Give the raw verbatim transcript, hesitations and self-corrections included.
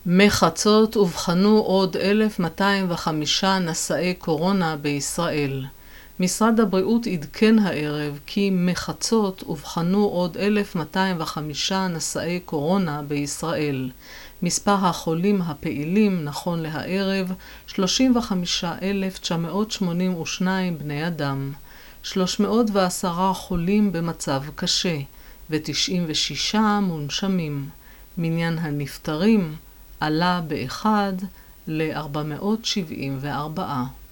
מחצות אובחנו עוד אלף מאתיים וחמישה נשאי קורונה בישראל. משרד הבריאות עדכן הערב כי מחצות אובחנו עוד אלף מאתיים וחמישה נשאי קורונה בישראל. מספר החולים הפעילים נכון להערב שלושים וחמישה אלף תשע מאות שמונים ושניים בני אדם, שלוש מאות ועשרה חולים במצב קשה ו-תשעים ושישה מונשמים. מניין הנפטרים עלה באחד ל-ארבע מאות שבעים וארבע.